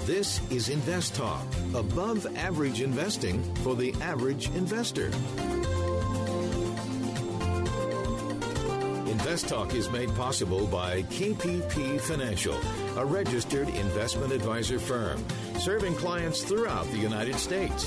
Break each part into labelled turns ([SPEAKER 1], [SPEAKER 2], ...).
[SPEAKER 1] This is Invest Talk, above average investing for the average investor. Invest Talk is made possible by KPP Financial, a registered investment advisor firm serving clients throughout the United States.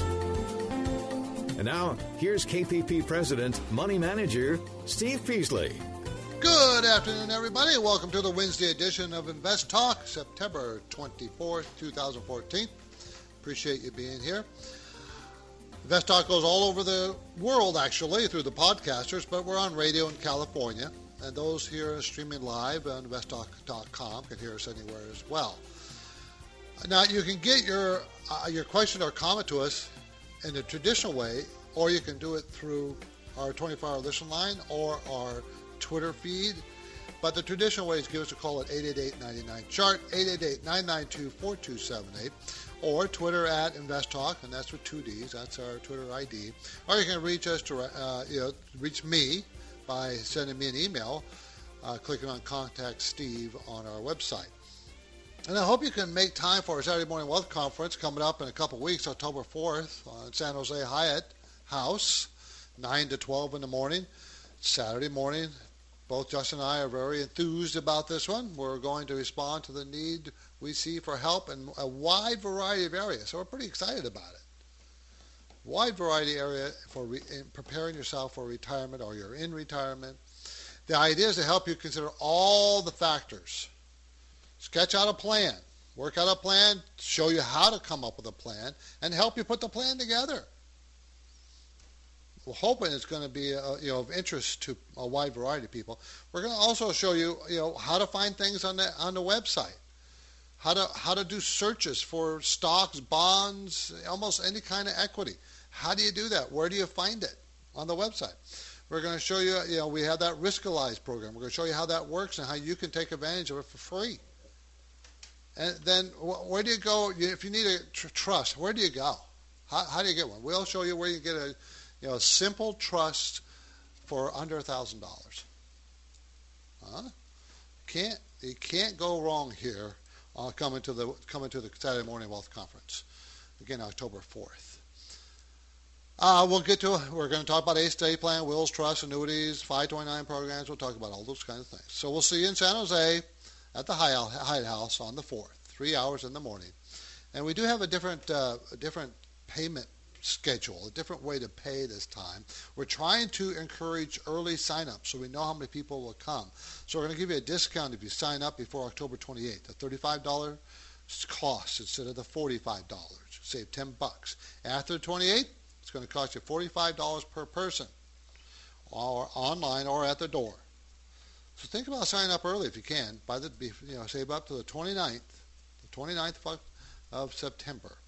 [SPEAKER 1] And now, here's KPP President, Money Manager, Steve Peasley.
[SPEAKER 2] Good afternoon, everybody. Welcome to the Wednesday edition of Invest Talk, September 24th, 2014. Appreciate you being here. Invest Talk goes all over the world, actually, through the podcasters, but we're on radio in California, and those here streaming live on investtalk.com can hear us anywhere as well. Now, you can get your question or comment to us in the traditional way, or you can do it through our 24-hour listen line or our Twitter feed. But the traditional way is give us a call at 888-99-CHART, 888-992-4278, or Twitter at InvestTalk, and that's with two Ds. That's our Twitter ID. Or you can reach us reach me by sending me an email, clicking on Contact Steve on our website. And I hope you can make time for our Saturday Morning Wealth Conference coming up in a couple weeks, October 4th, on San Jose Hyatt House, 9 to 12 in the morning, Saturday morning. Both Justin and I are very enthused about this one. We're going to respond to the need we see for help in a wide variety of areas, so we're pretty excited about it. Wide variety area for preparing yourself for retirement, or you're in retirement. The idea is to help you consider all the factors. Sketch out a plan, work out a plan, show you how to come up with a plan, and help you put the plan together. We're hoping it's going to be of interest to a wide variety of people. We're going to also show you how to find things on the website, how to do searches for stocks, bonds, almost any kind of equity. How do you do that? Where do you find it on the website? We're going to show you, we have that Riskalyze program. We're going to show you how that works and how you can take advantage of it for free. And then where do you go if you need a trust? Where do you go? How do you get one? We'll show you where you get a simple trust for under $1,000. You can't go wrong here. Coming to the Saturday Morning Wealth Conference, again October 4th. We're going to talk about estate plan, wills, trusts, annuities, 529 programs. We'll talk about all those kinds of things. So we'll see you in San Jose at the Hyatt House on the 4th, 3 hours in the morning. And we do have a different payment schedule, a different way to pay this time. We're trying to encourage early sign-up so we know how many people will come. So we're going to give you a discount if you sign up before October 28th, a $35 cost instead of the $45. Save $10. After the 28th, it's going to cost you $45 per person, or online or at the door. So think about signing up early if you can. Save up to the 29th of September.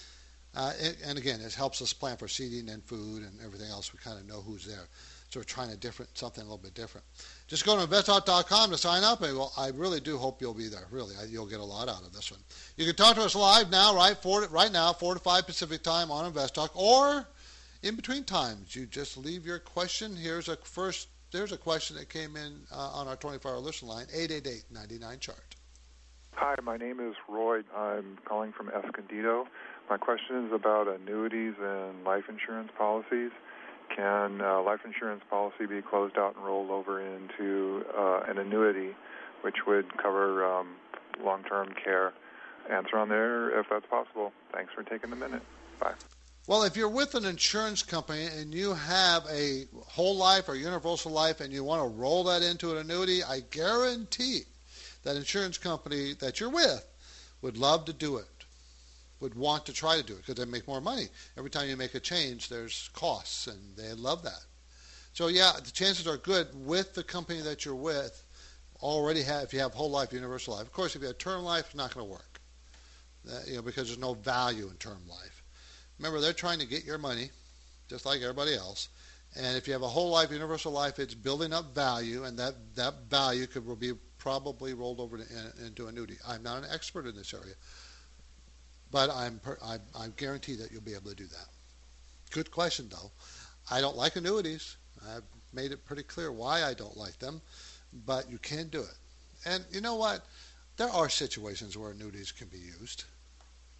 [SPEAKER 2] And again, it helps us plan for seating and food and everything else. We kind of know who's there. So we're trying something a little bit different. Just go to investtalk.com to sign up, and I really do hope you'll be there. Really, you'll get a lot out of this one. You can talk to us live now, right now, 4 to 5 Pacific time on InvestTalk, or in between times. You just leave your question. There's a question that came in on our 24-hour listen line, 888-99-CHART.
[SPEAKER 3] Hi, my name is Roy. I'm calling from Escondido. My question is about annuities and life insurance policies. Can life insurance policy be closed out and rolled over into an annuity, which would cover long-term care? Answer on there if that's possible. Thanks for taking a minute. Bye.
[SPEAKER 2] Well, if you're with an insurance company and you have a whole life or universal life and you want to roll that into an annuity, I guarantee that insurance company that you're with would love to do it, would want to try to do it because they make more money. Every time you make a change, there's costs, and they love that. So, yeah, the chances are good with the company that you're with if you have whole life, universal life. Of course, if you have term life, it's not going to work because there's no value in term life. Remember, they're trying to get your money just like everybody else. And if you have a whole life, universal life, it's building up value, and that value will be probably rolled over into annuity. I'm not an expert in this area, but I guarantee that you'll be able to do that. Good question, though. I don't like annuities. I've made it pretty clear why I don't like them, but you can do it. And you know what? There are situations where annuities can be used.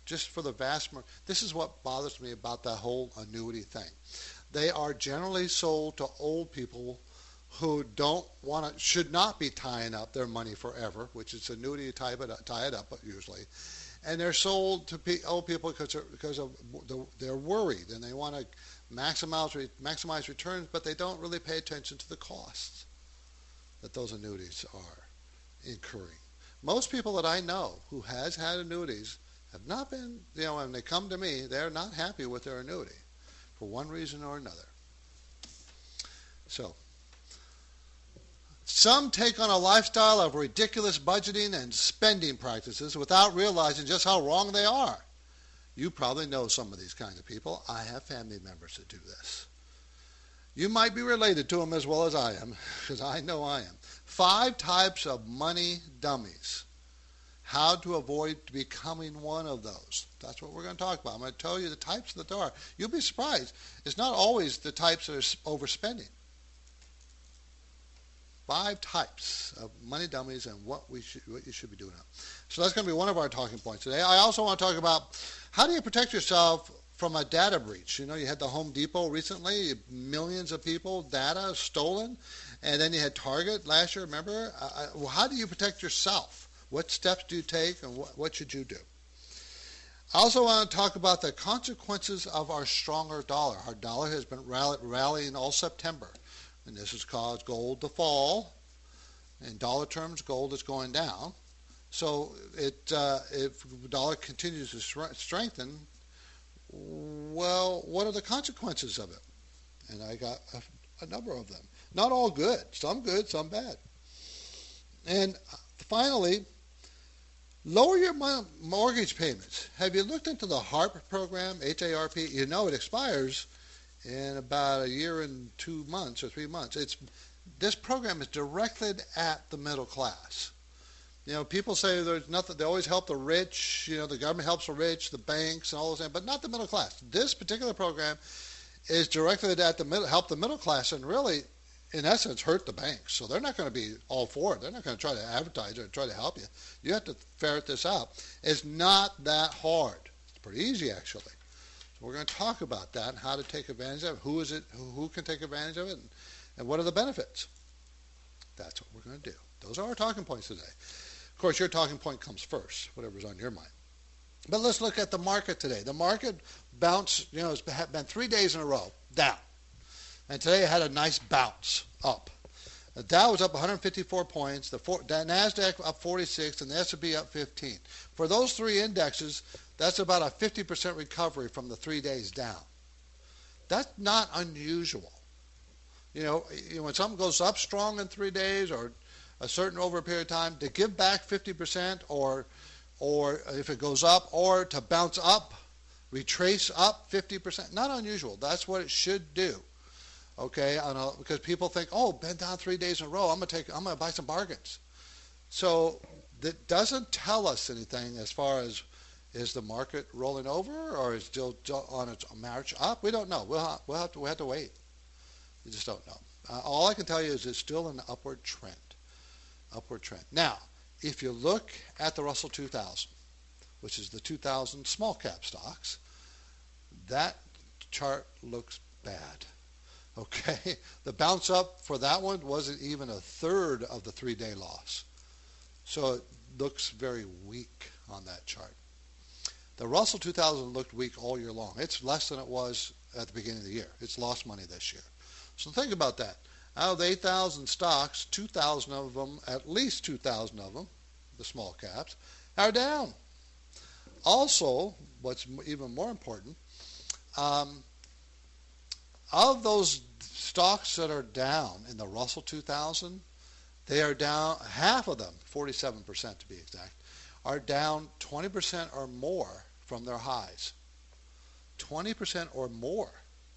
[SPEAKER 2] just for the this is what bothers me about that whole annuity thing. They are generally sold to old people who should not be tying up their money forever, which is annuity to tie it up usually. And they're sold to old people because they're worried and they want to maximize returns, but they don't really pay attention to the costs that those annuities are incurring. Most people that I know who has had annuities have not been, when they come to me, they're not happy with their annuity for one reason or another. So, some take on a lifestyle of ridiculous budgeting and spending practices without realizing just how wrong they are. You probably know some of these kinds of people. I have family members that do this. You might be related to them as well as I am, because I know I am. 5 types of money dummies. How to avoid becoming one of those. That's what we're going to talk about. I'm going to tell you the types that there are. You'll be surprised. It's not always the types that are overspending. 5 types of money dummies and what you should be doing. So that's going to be one of our talking points today. I also want to talk about how do you protect yourself from a data breach. You had the Home Depot recently, millions of people, data stolen, and then you had Target last year, remember? How do you protect yourself? What steps do you take, and what should you do? I also want to talk about the consequences of our stronger dollar. Our dollar has been rallying all September, and this has caused gold to fall. In dollar terms, gold is going down. So if the dollar continues to strengthen, well, what are the consequences of it? And I got a number of them. Not all good, some bad. And finally, lower your mortgage payments. Have you looked into the HARP program, H-A-R-P? It expires in about a year and 2 months or 3 months. This program is directed at the middle class. People say there's nothing. They always help the rich. The government helps the rich, the banks, and all those things, but not the middle class. This particular program is directed at help the middle class, and really, in essence, hurt the banks. So they're not going to be all for it. They're not going to try to advertise or try to help you. You have to ferret this out. It's not that hard. It's pretty easy, actually. So we're going to talk about that and how to take advantage of it. Who is it? Who can take advantage of it? And what are the benefits? That's what we're going to do. Those are our talking points today. Of course, your talking point comes first, whatever's on your mind. But let's look at the market today. The market bounced, it's been 3 days in a row down. And today it had a nice bounce up. The Dow was up 154 points, the NASDAQ up 46, and the S&P up 15. For those 3 indexes, that's about a 50% recovery from the 3 days down. That's not unusual. When something goes up strong in 3 days or a certain over a period of time, to give back 50% or if it goes up, or to bounce up, retrace up 50%, not unusual. That's what it should do. Okay, because people think, been down 3 days in a row, I'm gonna buy some bargains. So that doesn't tell us anything as far as is the market rolling over or is still on its march up. We don't know. We'll have to wait. We just don't know. All I can tell you is it's still an upward trend. Now, if you look at the Russell 2000, which is the 2,000 small cap stocks, that chart looks bad. Okay, the bounce up for that one wasn't even a third of the 3-day loss. So it looks very weak on that chart. The Russell 2000 looked weak all year long. It's less than it was at the beginning of the year. It's lost money this year. So think about that. Out of the 8,000 stocks, 2,000 of them, at least 2,000 of them, the small caps, are down. Also, what's even more important, of those stocks that are down in the Russell 2000, they are down, half of them, 47% to be exact, are down 20% or more from their highs. 20% or more.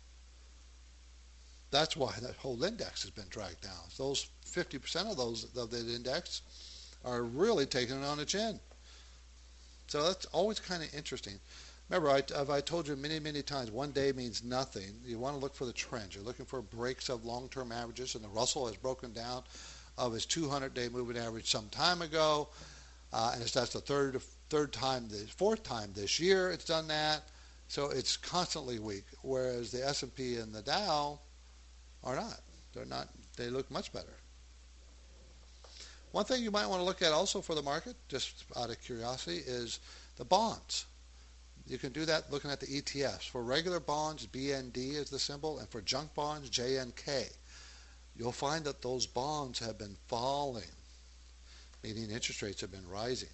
[SPEAKER 2] That's why that whole index has been dragged down. Those 50% of that index are really taking it on the chin. So that's always kind of interesting. Remember, I told you many, many times, one day means nothing. You want to look for the trends. You're looking for breaks of long-term averages, and the Russell has broken down of its 200-day moving average some time ago, and that's the fourth time this year it's done that. So it's constantly weak, whereas the S&P and the Dow are not. They're not. They look much better. One thing you might want to look at also for the market, just out of curiosity, is the bonds. You can do that looking at the ETFs. For regular bonds, BND is the symbol, and for junk bonds, JNK. You'll find that those bonds have been falling, meaning interest rates have been rising.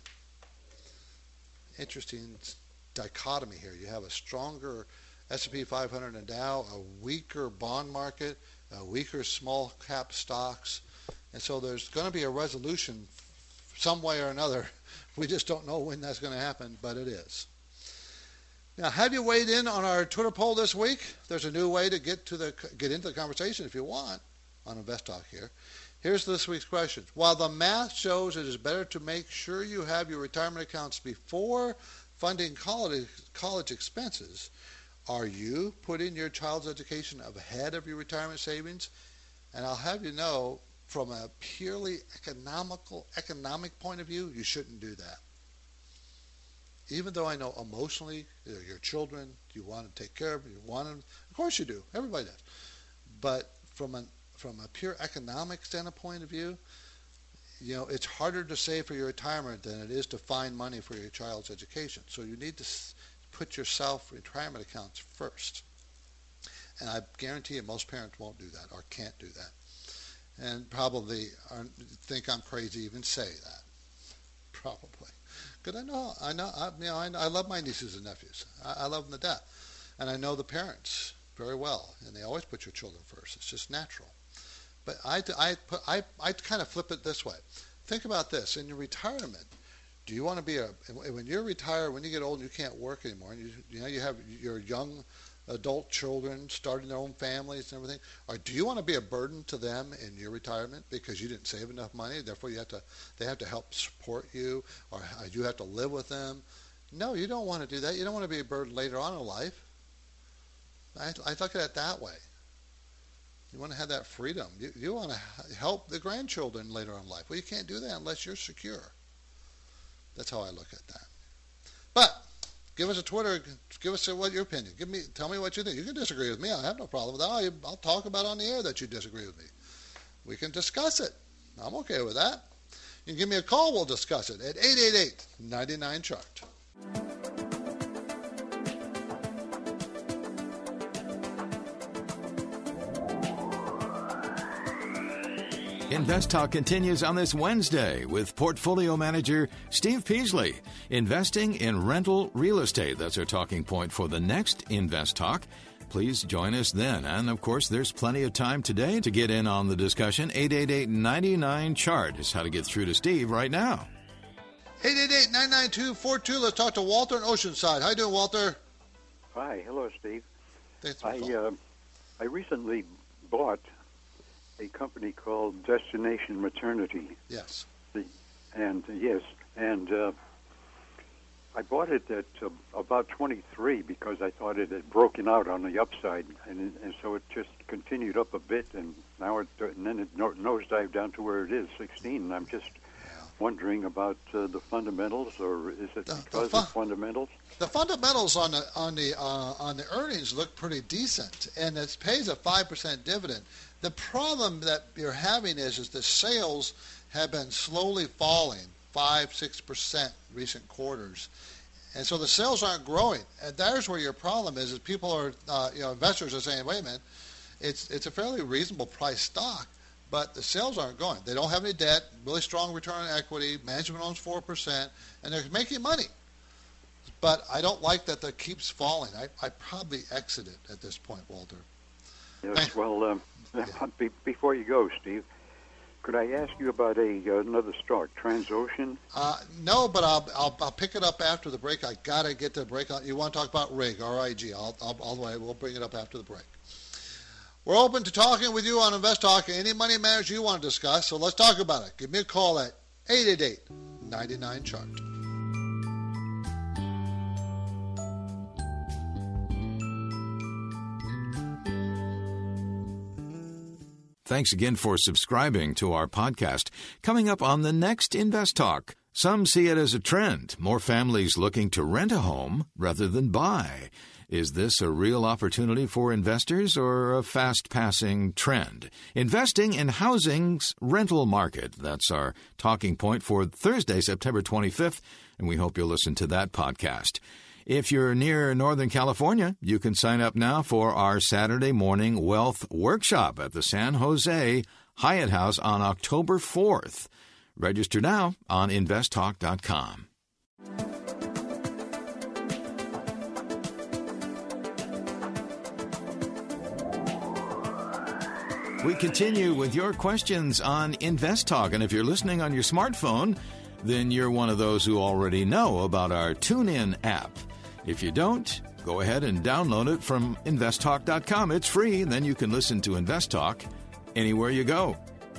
[SPEAKER 2] Interesting dichotomy here. You have a stronger S&P 500 and Dow, a weaker bond market, a weaker small cap stocks, and so there's going to be a resolution some way or another. We just don't know when that's going to happen, but it is. Now, have you weighed in on our Twitter poll this week? There's a new way to get into the conversation if you want on Invest Talk here. Here's this week's question. While the math shows it is better to make sure you have your retirement accounts before funding college expenses, are you putting your child's education ahead of your retirement savings? And I'll have you know, from a purely economic point of view, you shouldn't do that. Even though I know emotionally, your children, you want to take care of them, you want them, of course you do, everybody does. But from a pure economic standpoint of view, you know, it's harder to save for your retirement than it is to find money for your child's education. So you need to put your retirement accounts first. And I guarantee you most parents won't do that or can't do that. And probably think I'm crazy to even say that. Probably. Because I love my nieces and nephews. I love them to death. And I know the parents very well. And they always put your children first. It's just natural. But I kind of flip it this way. Think about this. In your retirement, do you want to be when you're retired, when you get old and you can't work anymore, and you have your young adult children starting their own families and everything, or do you want to be a burden to them in your retirement because you didn't save enough money, therefore they have to help support you, or you have to live with them? No, you don't want to do that. You don't want to be a burden later on in life. I look at it that way. You want to have that freedom. You want to help the grandchildren later on in life. Well, you can't do that unless you're secure. That's how I look at that. But give us a Twitter. Give us what your opinion. Tell me what you think. You can disagree with me. I have no problem with that. I'll talk about on the air that you disagree with me. We can discuss it. I'm okay with that. You can give me a call. We'll discuss it at 888-99-CHART.
[SPEAKER 1] Invest Talk continues on this Wednesday with portfolio manager Steve Peasley. Investing in rental real estate. That's our talking point for the next Invest Talk. Please join us then. And, of course, there's plenty of time today to get in on the discussion. 888-99-CHART is how to get through to Steve right now.
[SPEAKER 2] 888-992-42. Let's talk to Walter in Oceanside. How you doing, Walter?
[SPEAKER 4] Hi. Hello, Steve.
[SPEAKER 2] Thanks for the call.
[SPEAKER 4] I recently bought a company called Destination Maternity.
[SPEAKER 2] Yes.
[SPEAKER 4] And I bought it at about 23 because I thought it had broken out on the upside, and so it just continued up a bit, and then it nosedived down to where it is, 16. And I'm just wondering about the fundamentals, or is it because of fundamentals?
[SPEAKER 2] The fundamentals on the earnings look pretty decent, and it pays a 5% dividend. The problem that you're having is the sales have been slowly falling, 5-6% recent quarters, and so the sales aren't growing. And there's where your problem is people are, investors are saying, wait a minute, it's a fairly reasonable price stock, but the sales aren't going. They don't have any debt, really strong return on equity, management owns 4%, and they're making money. But I don't like that it keeps falling. I probably exit it at this point, Walter.
[SPEAKER 4] Yes, well, before you go, Steve, could I ask you about another stock, Transocean?
[SPEAKER 2] No, but I'll pick it up after the break. I gotta get to the break. You want to talk about RIG, R-I-G? We'll bring it up after the break. We're open to talking with you on Invest Talk. Any money matters you want to discuss, so let's talk about it. Give me a call at 888-99-CHART.
[SPEAKER 1] Thanks again for subscribing to our podcast. Coming up on the next Invest Talk, Some see it as a trend, more families looking to rent a home rather than buy. Is this a real opportunity for investors or a fast-passing trend? Investing in housing's rental market. That's our talking point for Thursday, September 25th, and we hope you'll listen to that podcast. If you're near Northern California, you can sign up now for our Saturday morning wealth workshop at the San Jose Hyatt House on October 4th. Register now on investtalk.com. We continue with your questions on Invest Talk, and if you're listening on your smartphone, then you're one of those who already know about our TuneIn app. If you don't, go ahead and download it from investtalk.com. It's free, and then you can listen to Invest Talk anywhere you go.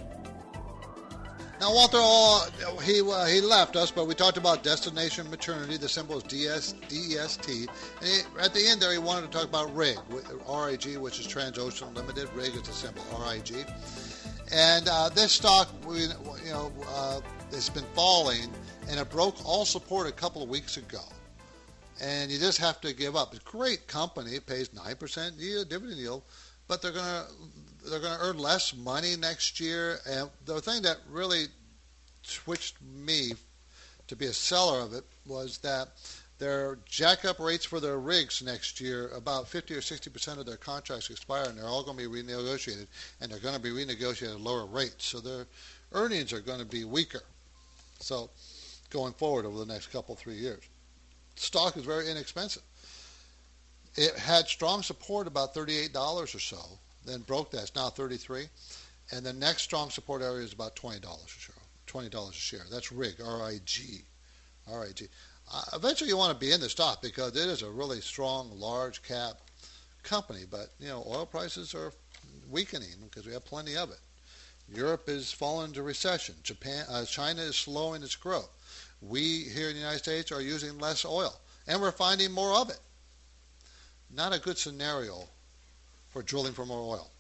[SPEAKER 2] Now, Walter, he left us, but we talked about Destination Maternity. The symbol is DEST. And at the end there, he wanted to talk about RIG, RIG, which is Transocean Limited. RIG is the symbol, RIG. And this stock, it's been falling, and it broke all support a couple of weeks ago. And you just have to give up. It's a great company. It pays 9% dividend yield, but they're going to earn less money next year. And the thing that really switched me to be a seller of it was that their jack-up rates for their rigs next year, about 50 or 60% of their contracts expire, and they're all going to be renegotiated, and they're going to be renegotiated at lower rates. So their earnings are going to be weaker. So going forward over the next couple, 3 years. Stock is very inexpensive. It had strong support about $38 or so, then broke that. It's now $33, and the next strong support area is about $20 a share. $20 a share. That's RIG, R-I-G. R-I-G. Eventually, you want to be in the stock because it is a really strong, large cap company. But oil prices are weakening because we have plenty of it. Europe is falling into recession. China is slowing its growth. We here in the United States are using less oil, and we're finding more of it. Not a good scenario for drilling for more oil.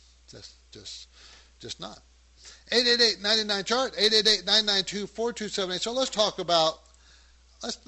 [SPEAKER 2] Just not. 888-99-CHART, 888-992-4278. So let's talk about, let's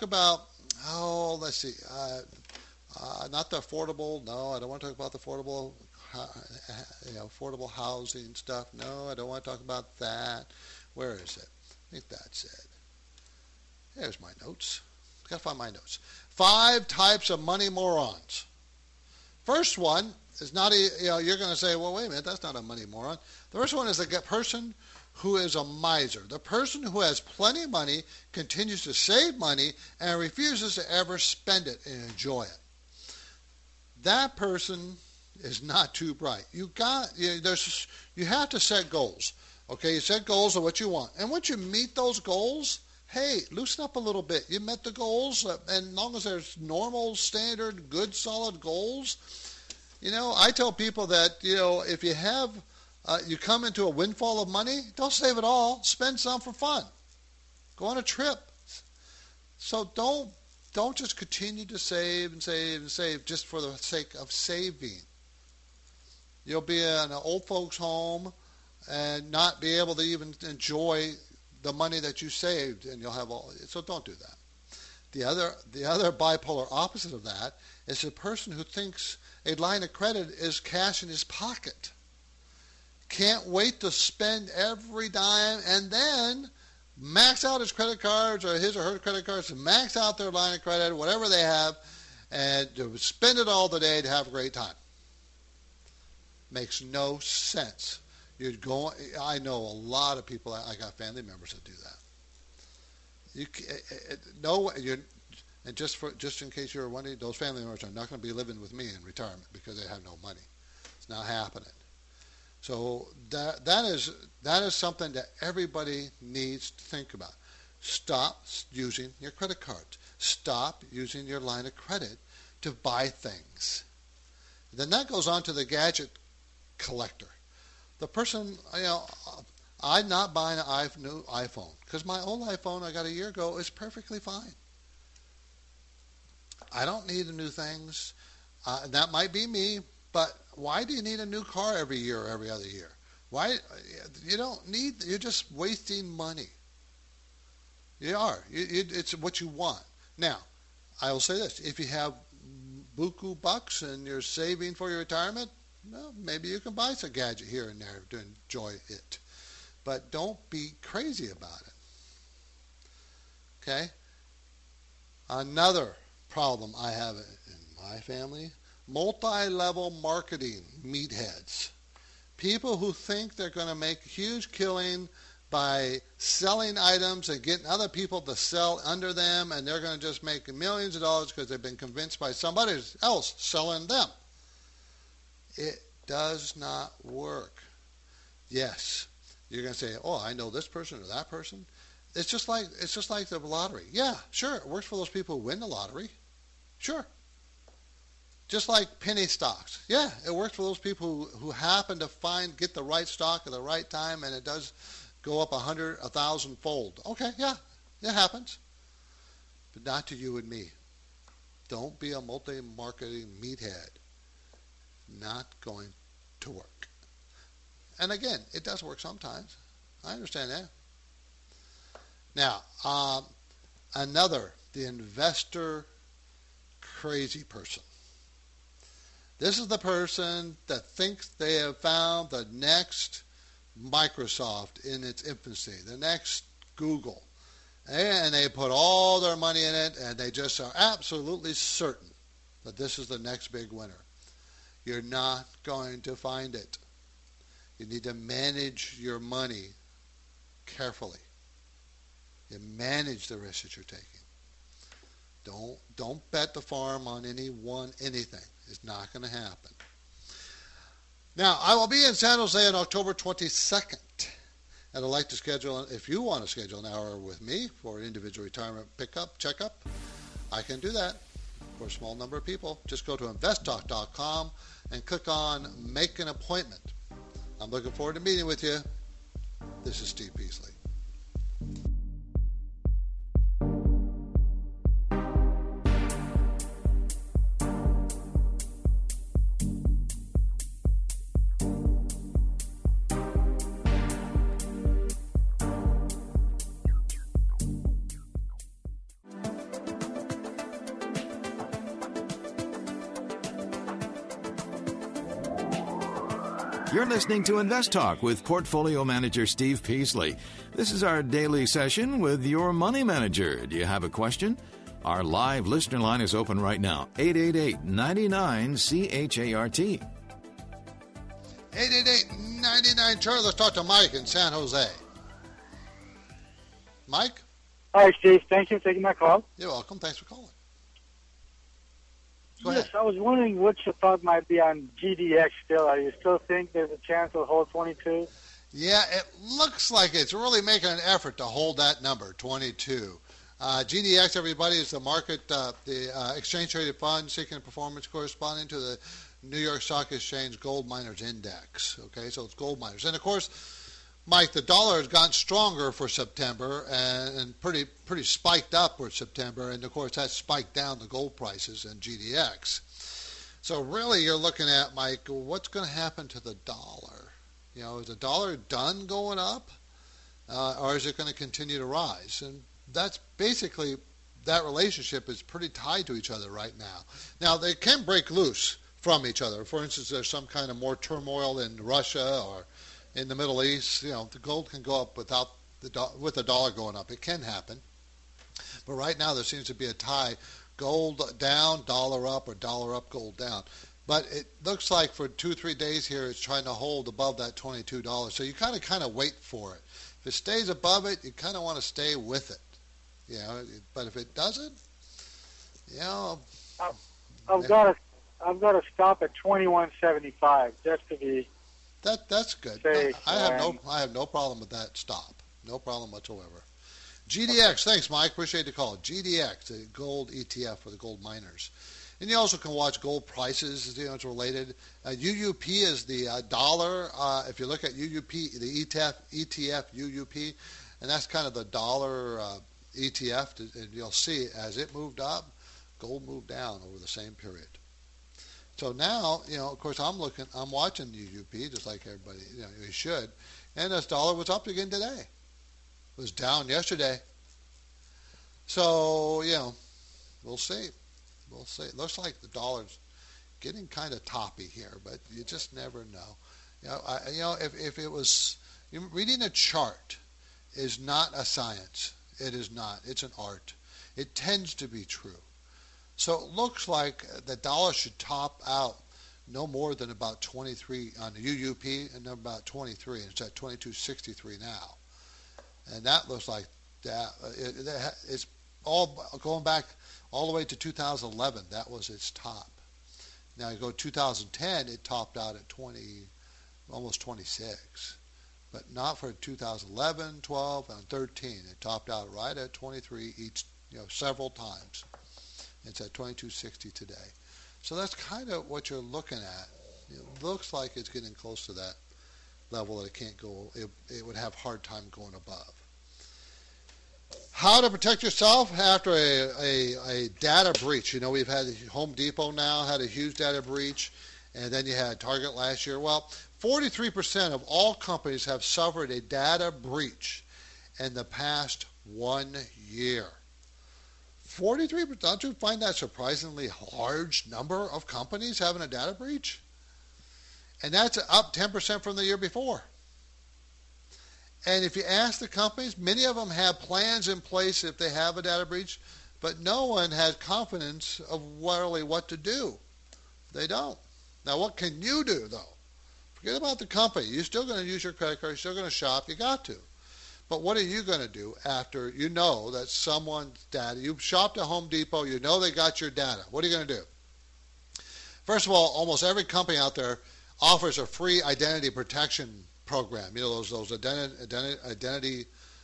[SPEAKER 2] see, not the affordable. No, I don't want to talk about the affordable, affordable housing stuff. No, I don't want to talk about that. Where is it? I think that's it. There's my notes. Got to find my notes. 5 types of money morons. First one is not you're going to say, well, wait a minute, that's not a money moron. The first one is the person who is a miser. The person who has plenty of money, continues to save money, and refuses to ever spend it and enjoy it. That person is not too bright. You have to set goals. Okay, you set goals of what you want. And once you meet those goals, hey, loosen up a little bit. You met the goals, and as long as there's normal, standard, good, solid goals, I tell people that, if you have, you come into a windfall of money, don't save it all. Spend some for fun. Go on a trip. So don't just continue to save and save and save just for the sake of saving. You'll be in an old folks' home and not be able to even enjoy the money that you saved, and you'll have all. So don't do that. The other bipolar opposite of that is the person who thinks a line of credit is cash in his pocket. Can't wait to spend every dime and then max out his credit cards or his or her credit cards, max out their line of credit, whatever they have, and to spend it all today to have a great time. Makes no sense. I know a lot of people. I got family members that do that. And just in case you're wondering, those family members are not going to be living with me in retirement because they have no money. It's not happening. So that is something that everybody needs to think about. Stop using your credit cards. Stop using your line of credit to buy things. Then that goes on to the gadget collector. The person, I'm not buying a new iPhone because my old iPhone I got a year ago is perfectly fine. I don't need the new things. That might be me, but why do you need a new car every year or every other year? Why? You don't need, you're just wasting money. You are. It's what you want. Now, I will say this. If you have buku bucks and you're saving for your retirement, well, maybe you can buy some gadget here and there to enjoy it. But don't be crazy about it. Okay? Another problem I have in my family, multi-level marketing meatheads. People who think they're going to make a huge killing by selling items and getting other people to sell under them, and they're going to just make millions of dollars because they've been convinced by somebody else selling them. It does not work. Yes, you're going to say, "Oh, I know this person or that person." It's just like the lottery. Yeah, sure, it works for those people who win the lottery. Sure. Just like penny stocks. Yeah, it works for those people who happen to get the right stock at the right time, and it does go up 100, 1,000 fold. Okay, yeah, it happens. But not to you and me. Don't be a multi-marketing meathead. Not going to work. And again, it does work sometimes. I understand that. Now, the investor crazy person. This is the person that thinks they have found the next Microsoft in its infancy, the next Google. And they put all their money in it, and they just are absolutely certain that this is the next big winner. You're not going to find it. You need to manage your money carefully. You manage the risk that you're taking. Don't bet the farm on anything. It's not going to happen. Now, I will be in San Jose on October 22nd, and I'd like to schedule, if you want to schedule an hour with me for an individual retirement checkup, I can do that for a small number of people. Just go to investtalk.com and click on Make an Appointment. I'm looking forward to meeting with you. This is Steve Peasley.
[SPEAKER 1] You're listening to Invest Talk with Portfolio Manager Steve Peasley. This is our daily session with your money manager. Do you have a question? Our live listener line is open right now, 888-99-CHART.
[SPEAKER 2] 888-99-CHART. Let's talk to Mike in San Jose. Mike?
[SPEAKER 5] Hi, Steve. Thank you for taking my call.
[SPEAKER 2] You're welcome. Thanks for calling. Go
[SPEAKER 5] yes,
[SPEAKER 2] ahead.
[SPEAKER 5] I was wondering what your thought might be on GDX still. Do you still think there's a chance it'll hold 22?
[SPEAKER 2] Yeah, it looks like it's really making an effort to hold that number, 22. GDX, everybody, is the market, the exchange-traded fund seeking performance corresponding to the New York Stock Exchange Gold Miners Index. Okay, so it's gold miners. And, of course, Mike, the dollar has gotten stronger for September and pretty spiked up for September. And, of course, that spiked down the gold prices and GDX. So, really, you're looking at, Mike, what's going to happen to the dollar? You know, is the dollar done going up? Or is it going to continue to rise? And that's basically, that relationship is pretty tied to each other right now. Now, they can break loose from each other. For instance, there's some kind of more turmoil in Russia or in the Middle East. You know, the gold can go up with the dollar going up. It can happen. But right now there seems to be a tie. Gold down, dollar up, or dollar up, gold down. But it looks like for 2-3 days here it's trying to hold above that $22. So you kind of wait for it. If it stays above it, you kind of want to stay with it. You know, but if it doesn't, you know,
[SPEAKER 5] I've got to stop at 21.75 just to be.
[SPEAKER 2] That's good.
[SPEAKER 5] Safe.
[SPEAKER 2] I have no problem with that stop. No problem whatsoever. GDX, thanks, Mike. Appreciate the call. GDX, the gold ETF for the gold miners. And you also can watch gold prices. You know, it's related. UUP is the dollar. If you look at UUP, the ETF UUP, and that's kind of the dollar ETF. And you'll see as it moved up, gold moved down over the same period. So now, you know, of course, I'm watching UUP just like everybody, you know, should. And this dollar was up again today. It was down yesterday. So, we'll see. We'll see. It looks like the dollar's getting kind of toppy here, but you just never know. If it was reading a chart is not a science. It is not. It's an art. It tends to be true. So it looks like the dollar should top out no more than about 23 on the UUP, and about 23, and it's at 22.63 now. And that looks like that. It's all going back all the way to 2011. That was its top. Now you go 2010, it topped out at 20, almost 26. But not for 2011, 12, and 13. It topped out right at 23 each, several times. It's at 22.60 today. So that's kind of what you're looking at. It looks like it's getting close to that level that it can't go. It would have a hard time going above. How to protect yourself after a data breach. We've had Home Depot now had a huge data breach, and then you had Target last year. Well, 43% of all companies have suffered a data breach in the past 1 year. 43%, don't you find that surprisingly large number of companies having a data breach? And that's up 10% from the year before. And if you ask the companies, many of them have plans in place if they have a data breach, but no one has confidence of really what to do. They don't. Now, what can you do, though? Forget about the company. You're still going to use your credit card. You're still going to shop. You got to. But what are you going to do after you know that someone's data, you shopped at Home Depot, you know they got your data. What are you going to do? First of all, almost every company out there offers a free identity protection program. Those identity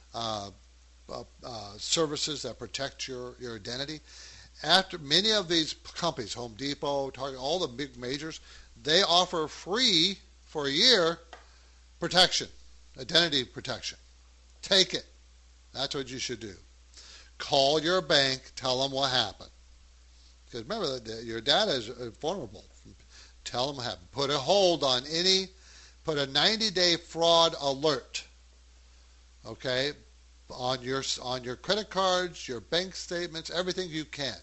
[SPEAKER 2] services that protect your identity. After many of these companies, Home Depot, Target, all the big majors, they offer free for a year protection, identity protection. Take it. That's what you should do. Call your bank, tell them what happened. Because remember, your data is vulnerable. Tell them what happened. Put a hold on put a 90-day fraud alert, okay, on your credit cards, your bank statements, everything you can.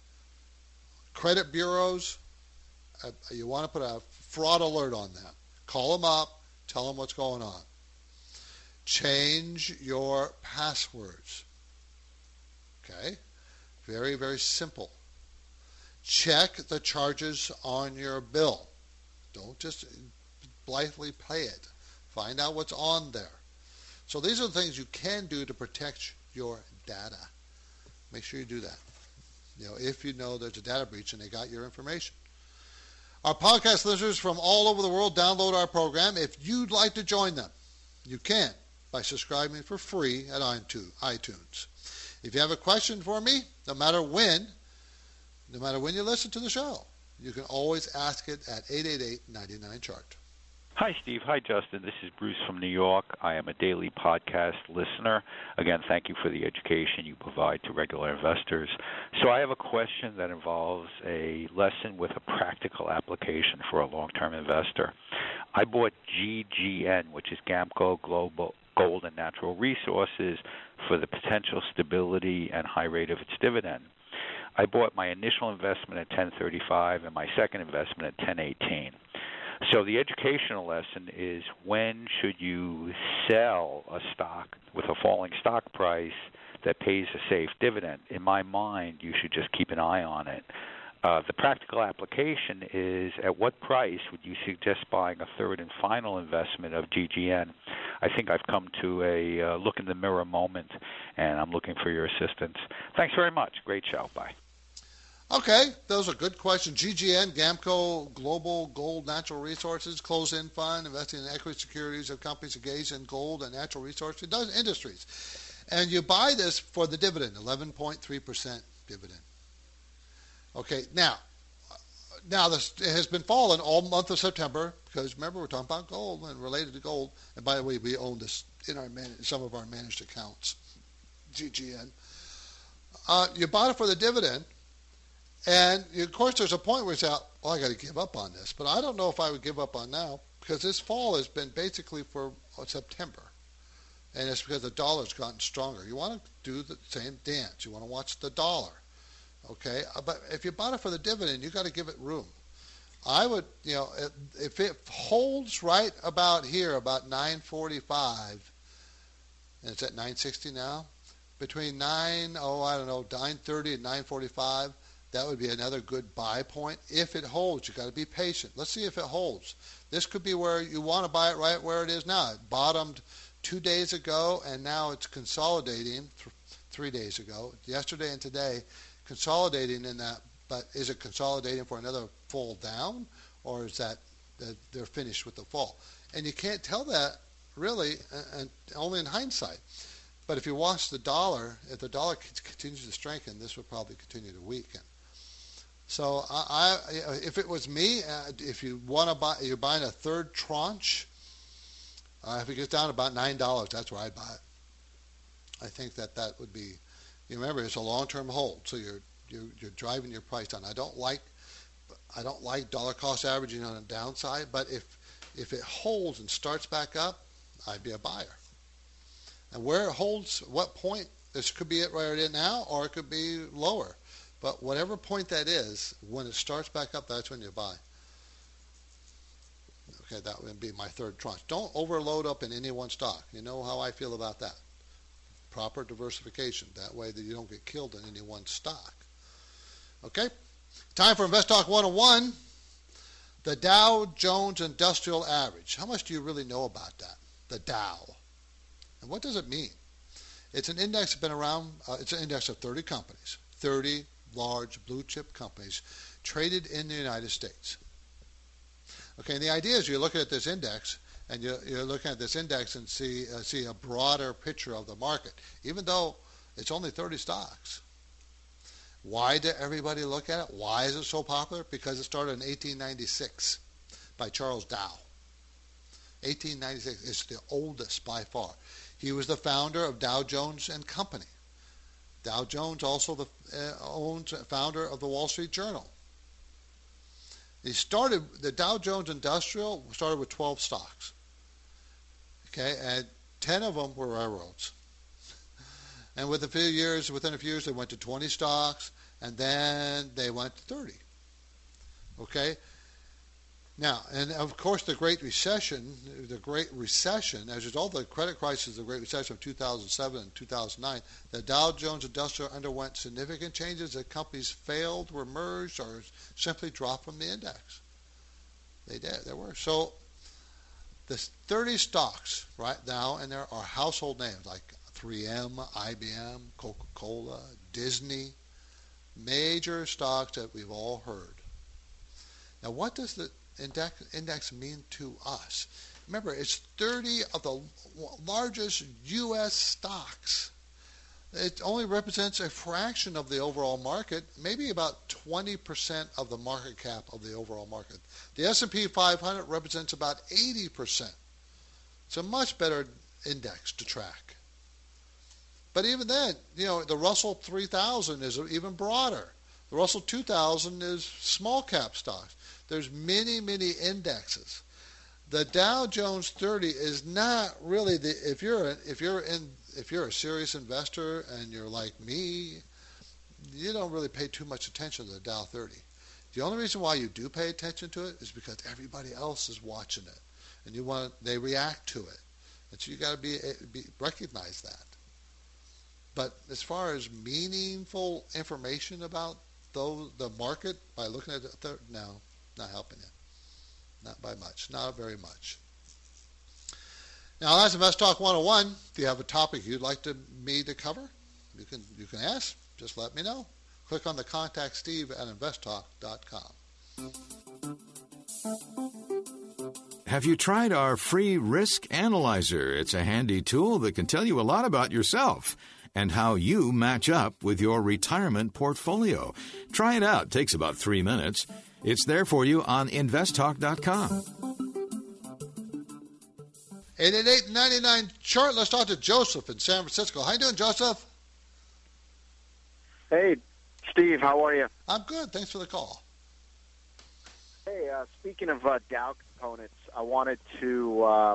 [SPEAKER 2] Credit bureaus, you want to put a fraud alert on them. Call them up, tell them what's going on. Change your passwords. Okay? Very, very simple. Check the charges on your bill. Don't just blithely pay it. Find out what's on there. So these are the things you can do to protect your data. Make sure you do that. If you know there's a data breach and they got your information. Our podcast listeners from all over the world download our program. If you'd like to join them, you can by subscribing for free at iTunes. If you have a question for me, no matter when you listen to the show, you can always ask it at 888-99-CHART.
[SPEAKER 6] Hi, Steve. Hi, Justin. This is Bruce from New York. I am a daily podcast listener. Again, thank you for the education you provide to regular investors. So I have a question that involves a lesson with a practical application for a long-term investor. I bought GGN, which is Gamco Global Gold and Natural Resources, for the potential stability and high rate of its dividend. I bought my initial investment at $10.35 and my second investment at $10.18. So the educational lesson is, when should you sell a stock with a falling stock price that pays a safe dividend? In my mind, you should just keep an eye on it. The practical application is, at what price would you suggest buying a third and final investment of GGN? I think I've come to a look in the mirror moment, and I'm looking for your assistance. Thanks very much. Great show. Bye.
[SPEAKER 2] Okay, those are good questions. GGN, Gamco Global Gold Natural Resources, closed-end fund, investing in equity securities of companies engaged in gold and natural resources industries. And you buy this for the dividend, 11.3% dividend. Okay, now this has been falling all month of September, because remember, we're talking about gold and related to gold. And by the way, we own this in some of our managed accounts, GGN. You bought it for the dividend. And, of course, there's a point where you say, well, I got to give up on this. But I don't know if I would give up on now, because this fall has been basically for September. and it's because the dollar's gotten stronger. You want to do the same dance. You want to watch the dollar, okay? But if you bought it for the dividend, you got to give it room. I would, if it holds right about here, about 945, and it's at 960 now, between 930 and 945, that would be another good buy point. If it holds, you got to be patient. Let's see if it holds. This could be where you want to buy it right where it is now. It bottomed 2 days ago, and now it's consolidating 3 days ago. Yesterday and today, consolidating in that. But is it consolidating for another fall down, or is that they're finished with the fall? And you can't tell that really, and only in hindsight. But if you watch the dollar, if the dollar continues to strengthen, this will probably continue to weaken. So if it was me, if you want to buy, you're buying a third tranche. If it gets down to about $9, that's where I'd buy it. I think that would be. You remember, it's a long-term hold, so you're driving your price down. I don't like dollar cost averaging on the downside, but if it holds and starts back up, I'd be a buyer. And where it holds, what point, this could be it where it is now, or it could be lower. But whatever point that is, when it starts back up, that's when you buy. Okay, that would be my third tranche. Don't overload up in any one stock. You know how I feel about that. Proper diversification. That way that you don't get killed in any one stock. Okay, time for Invest Talk 101. The Dow Jones Industrial Average. How much do you really know about that? The Dow. And what does it mean? It's an index that's been around. It's an index of 30 companies, 30 large blue chip companies traded in the United States. Okay, and the idea is you're looking at this index, and you're looking at this index and see a broader picture of the market, even though it's only 30 stocks. Why did everybody look at it? Why is it so popular? Because it started in 1896 by Charles Dow. 1896 is the oldest by far. He was the founder of Dow Jones and Company. Dow Jones also founder of the Wall Street Journal. The Dow Jones Industrial started with 12 stocks. Okay, and 10 of them were railroads. And within a few years, they went to 20 stocks, and then they went to 30. Okay? Now, and of course, the Great Recession, as a result of the credit crisis, the Great Recession of 2007 and 2009, the Dow Jones Industrial underwent significant changes as companies failed, were merged, or simply dropped from the index. They did. There were. So, the 30 stocks right now, and there are household names like 3M, IBM, Coca-Cola, Disney, major stocks that we've all heard. Now, what does the index mean to us? Remember, it's 30 of the largest U.S. stocks. It only represents a fraction of the overall market, maybe about 20% of the market cap of the overall market. The S&P 500 represents about 80%. It's a much better index to track. But even then, the Russell 3000 is even broader. The Russell 2000 is small cap stocks. There's many, many indexes. The Dow Jones 30 is not really if you're a serious investor and you're like me, you don't really pay too much attention to the Dow 30. The only reason why you do pay attention to it is because everybody else is watching it, and they react to it, and so you got to recognize that. But as far as meaningful information about the market by looking at it, no, not helping you. Not by much. Not very much. Now, that's Invest Talk 101. If you have a topic you'd like me to cover, you can ask. Just let me know. Click on the Contact Steve at investtalk.com.
[SPEAKER 1] Have you tried our free Risk Analyzer? It's a handy tool that can tell you a lot about yourself and how you match up with your retirement portfolio. Try it out. It takes about 3 minutes. It's there for you on investtalk.com.
[SPEAKER 2] 888-99-CHART. Let's talk to Joseph in San Francisco. How you doing, Joseph?
[SPEAKER 7] Hey, Steve. How are you?
[SPEAKER 2] I'm good. Thanks for the call.
[SPEAKER 7] Hey, speaking of Dow components, I wanted to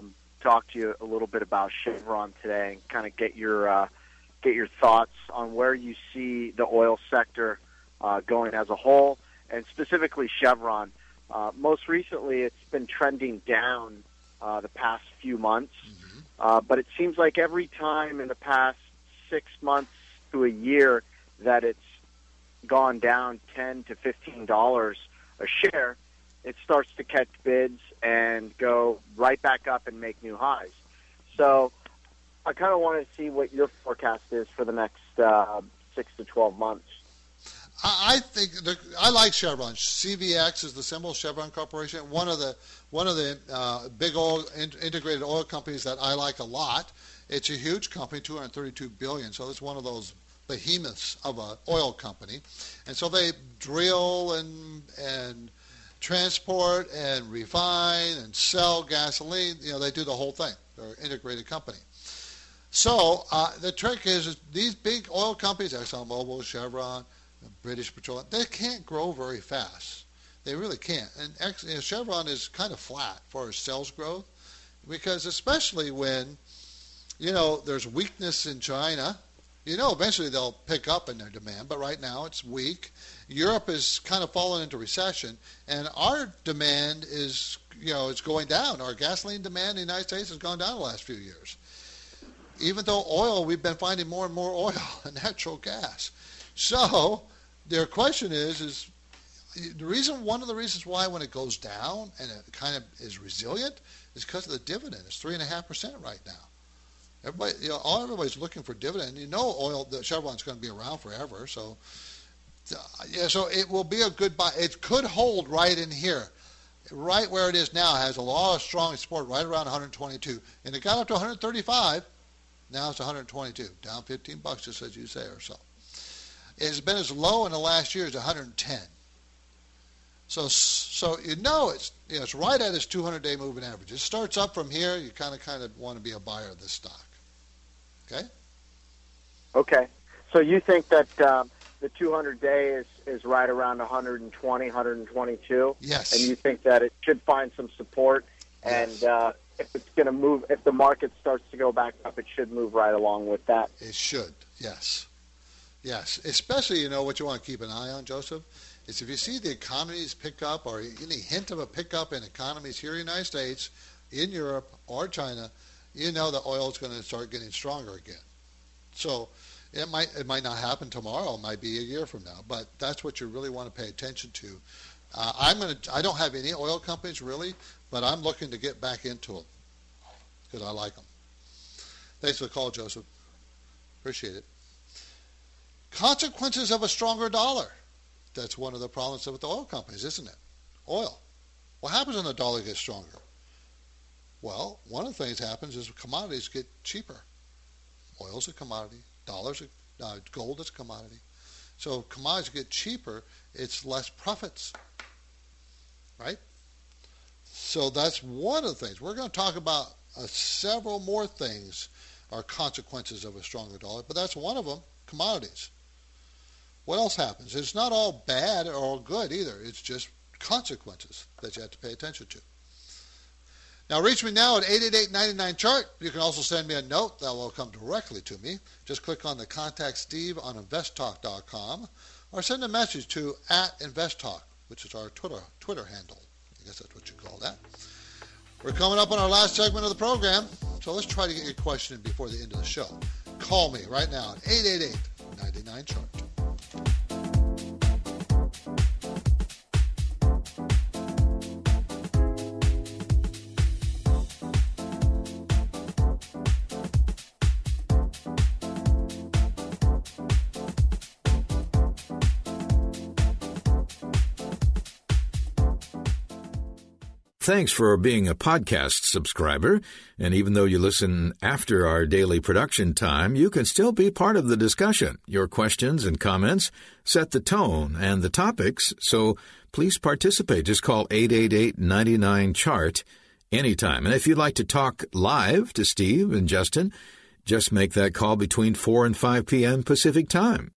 [SPEAKER 7] talk to you a little bit about Chevron today and kind of get your thoughts on where you see the oil sector going as a whole, and specifically Chevron. Most recently, it's been trending down the past few months, but it seems like every time in the past 6 months to a year that it's gone down $10 to $15 a share, it starts to catch bids and go right back up and make new highs. So I kind of want to see what your forecast is for the next 6 to 12 months.
[SPEAKER 2] I think I like Chevron. CVX is the symbol, Chevron Corporation. One of the big oil integrated oil companies that I like a lot. It's a huge company, $232 billion. So it's one of those behemoths of an oil company, and so they drill and transport and refine and sell gasoline. They do the whole thing. They're an integrated company. So the trick is these big oil companies, ExxonMobil, Chevron, British Petroleum, they can't grow very fast. They really can't. And Chevron is kind of flat for sales growth, because especially when there's weakness in China. Eventually they'll pick up in their demand, but right now it's weak. Europe is kind of fallen into recession, and our demand is, it's going down. Our gasoline demand in the United States has gone down the last few years. Even though oil, we've been finding more and more oil and natural gas. So their question is one of the reasons why when it goes down and it kind of is resilient is because of the dividend. It's 3.5% right now. Everybody's looking for dividend. The Chevron's going to be around forever. So it will be a good buy. It could hold right in here, right where it is now. It has a lot of strong support right around 122, and it got up to 135. Now it's 122, down $15, just as you say, or so. It has been as low in the last year as 110. So it's right at its 200-day moving average. It starts up from here. You kind of want to be a buyer of this stock.
[SPEAKER 7] Okay. So you think that the 200-day is right around 120, 122?
[SPEAKER 2] Yes.
[SPEAKER 7] And you think that it should find some support, and if it's going to move, if the market starts to go back up, it should move right along with that?
[SPEAKER 2] It should, yes. Yes, especially, what you want to keep an eye on, Joseph, is if you see the economies pick up or any hint of a pickup in economies here in the United States, in Europe, or China, the oil is going to start getting stronger again. So it might not happen tomorrow. It might be a year from now. But that's what you really want to pay attention to. I don't have any oil companies really, but I'm looking to get back into them because I like them. Thanks for the call, Joseph. Appreciate it. Consequences of a stronger dollar. That's one of the problems with the oil companies, isn't it? Oil. What happens when the dollar gets stronger? Well, one of the things that happens is commodities get cheaper. Oil's a commodity. Gold is a commodity. So if commodities get cheaper, it's less profits, right? So that's one of the things. We're going to talk about several more things are consequences of a stronger dollar, but that's one of them, commodities. What else happens? It's not all bad or all good either. It's just consequences that you have to pay attention to. Now, reach me now at 888-99-CHART. You can also send me a note that will come directly to me. Just click on the Contact Steve on investtalk.com or send a message to @InvestTalk, which is our Twitter handle. I guess that's what you call that. We're coming up on our last segment of the program, so let's try to get your question in before the end of the show. Call me right now at 888-99-CHART.
[SPEAKER 1] Thanks for being a podcast subscriber. And even though you listen after our daily production time, you can still be part of the discussion. Your questions and comments set the tone and the topics, so please participate. Just call 888-99-CHART anytime. And if you'd like to talk live to Steve and Justin, just make that call between 4 and 5 p.m. Pacific time.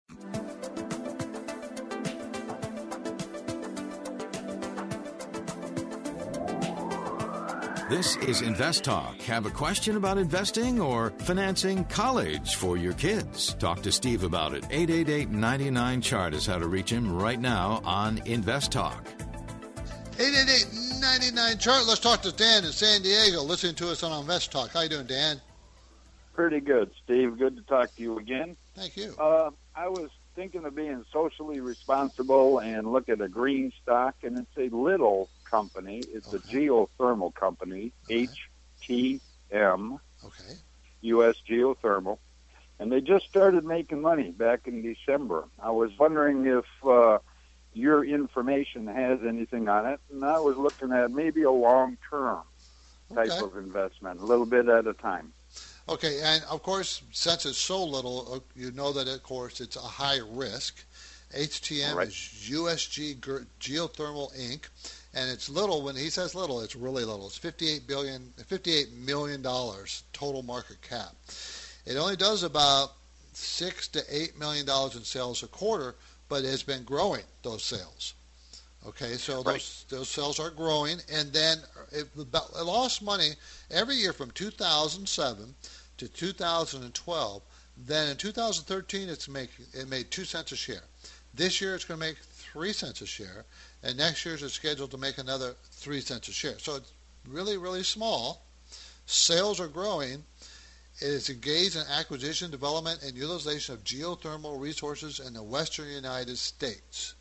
[SPEAKER 1] This is Invest Talk. Have a question about investing or financing college for your kids? Talk to Steve about it. 888-99-CHART is how to reach him right now on Invest Talk.
[SPEAKER 2] 888-99-CHART. Let's talk to Dan in San Diego, listening to us on Invest Talk. How you doing, Dan?
[SPEAKER 8] Pretty good, Steve. Good to talk to you again.
[SPEAKER 2] Thank you.
[SPEAKER 8] I was thinking of being socially responsible and look at a green stock, and it's a little company. It's a geothermal company, HTM, U.S. Geothermal, and they just started making money back in December. I was wondering if your information has anything on it, and I was looking at maybe a long-term type of investment, a little bit at a time.
[SPEAKER 2] Okay, and of course, since it's so little, you know that, of course, it's a high risk. HTM is USG Geothermal Inc., and it's little. When he says little, it's really little. It's $58 million total market cap. It only does about $6 to $8 million in sales a quarter, but it has been growing those sales. Okay, so those sales are growing, and then it lost money every year from 2007 to 2012. Then in 2013, it made 2 cents a share. This year, it's going to make 3 cents a share, and next year it's scheduled to make another 3 cents a share. So it's really, really small. Sales are growing. It is engaged in acquisition, development, and utilization of geothermal resources in the western United States.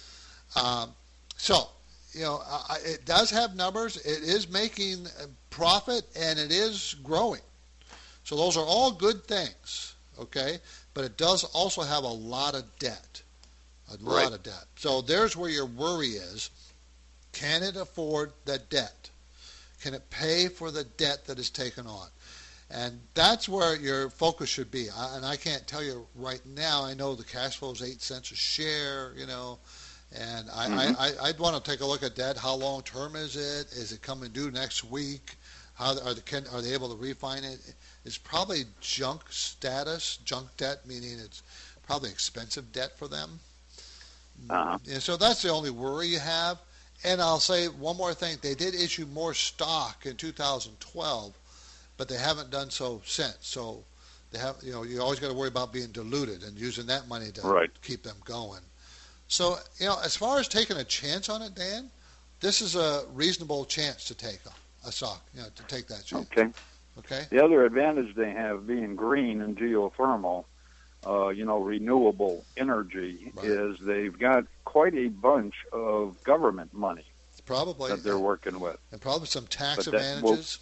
[SPEAKER 2] It does have numbers. It is making profit, and it is growing. So those are all good things, okay? But it does also have a lot of debt, lot of debt. So there's where your worry is. Can it afford that debt? Can it pay for the debt that is taken on? And that's where your focus should be. And I can't tell you right now. I know the cash flow is 8 cents a share, and I'd want to take a look at that. How long term is it? Is it coming due next week? Are they able to refinance it? It's probably junk debt, meaning it's probably expensive debt for them. And so that's the only worry you have. And I'll say one more thing. They did issue more stock in 2012, but they haven't done so since. So they have, you always got to worry about being diluted and using that money to keep them going. So, as far as taking a chance on it, Dan, this is a reasonable chance to take a stock, to take that chance. Okay.
[SPEAKER 8] The other advantage they have being green and geothermal, renewable energy, is they've got quite a bunch of government money that they're working with.
[SPEAKER 2] And probably some tax advantages.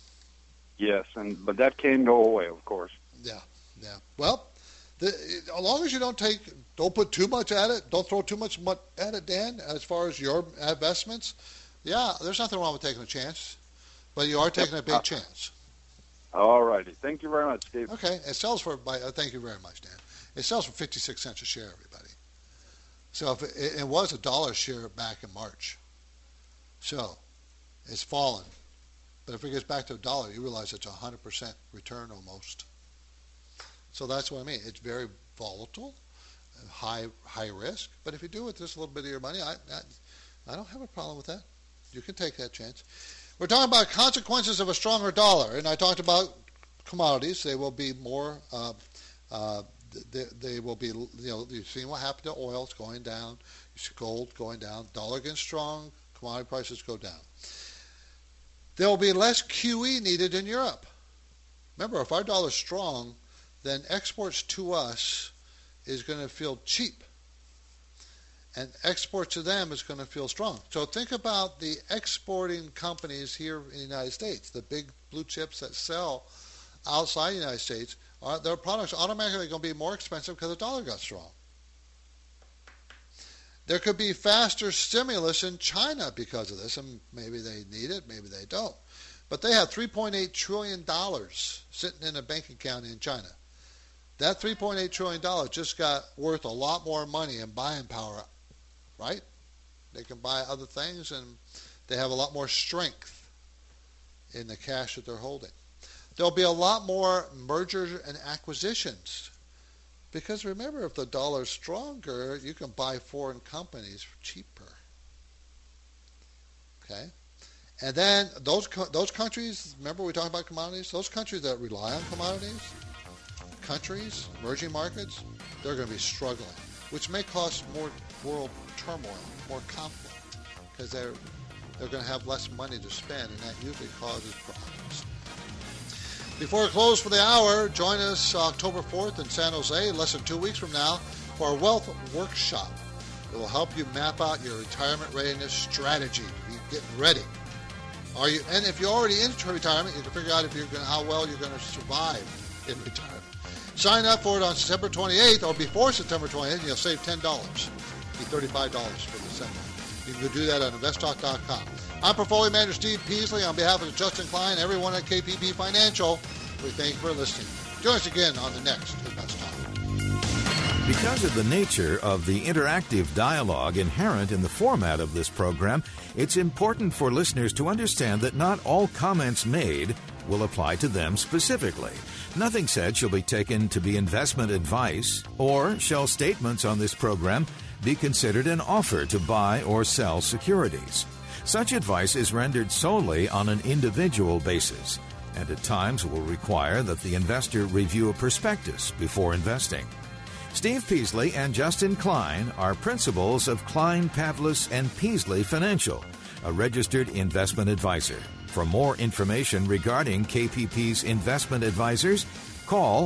[SPEAKER 8] But that can go away, of course.
[SPEAKER 2] Yeah. Well, as long as you don't put too much at it, don't throw too much at it, Dan, as far as your investments, there's nothing wrong with taking a chance, but you are taking a big chance.
[SPEAKER 8] All righty. Thank you very much, Steve.
[SPEAKER 2] Okay. It sells for, thank you very much, Dan. It sells for 56 cents a share, everybody. So if it was $1 a share back in March. So it's fallen. But if it gets back to $1, you realize it's 100% return almost. So that's what I mean. It's very volatile, high risk. But if you do with this little bit of your money, I don't have a problem with that. You can take that chance. We're talking about consequences of a stronger dollar, and I talked about commodities. They will be more. They will be. You've seen what happened to oil. It's going down. You see gold going down. Dollar getting strong. Commodity prices go down. There will be less QE needed in Europe. Remember, if our dollar is strong, then exports to us is going to feel cheap. And exports to them is going to feel strong. So think about the exporting companies here in the United States, the big blue chips that sell outside the United States. Their products automatically going to be more expensive because the dollar got strong. There could be faster stimulus in China because of this, and maybe they need it, maybe they don't. But they have $3.8 trillion sitting in a bank account in China. That $3.8 trillion just got worth a lot more money in buying power, right? They can buy other things, and they have a lot more strength in the cash that they're holding. There'll be a lot more mergers and acquisitions. Because remember, if the dollar's stronger, you can buy foreign companies cheaper. Okay? And then those countries, remember we talked about commodities? Those countries that rely on commodities, emerging markets, they're going to be struggling, which may cause more world turmoil, more conflict, because they're going to have less money to spend, and that usually causes problems. Before we close for the hour, join us October 4th in San Jose, less than 2 weeks from now, for our wealth workshop. It will help you map out your retirement readiness strategy to be getting ready. And if you're already into retirement, you can figure out how well you're going to survive in retirement. Sign up for it on September 28th or before September 28th, and you'll save $10. It'll be $35 for December. You can do that on investtalk.com. I'm portfolio manager Steve Peasley. On behalf of Justin Klein, everyone at KPP Financial, we thank you for listening. Join us again on the next Invest Talk.
[SPEAKER 1] Because of the nature of the interactive dialogue inherent in the format of this program, it's important for listeners to understand that not all comments made will apply to them specifically. Nothing said shall be taken to be investment advice, or shall statements on this program be considered an offer to buy or sell securities. Such advice is rendered solely on an individual basis, and at times will require that the investor review a prospectus before investing. Steve Peasley and Justin Klein are principals of Klein, Pavlis & Peasley Financial, a registered investment advisor. For more information regarding KPP's investment advisors, call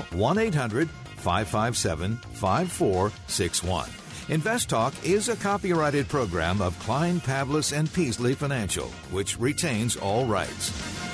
[SPEAKER 1] 1-800-557-5461. Invest Talk is a copyrighted program of Klein, Pavlis & Peasley Financial, which retains all rights.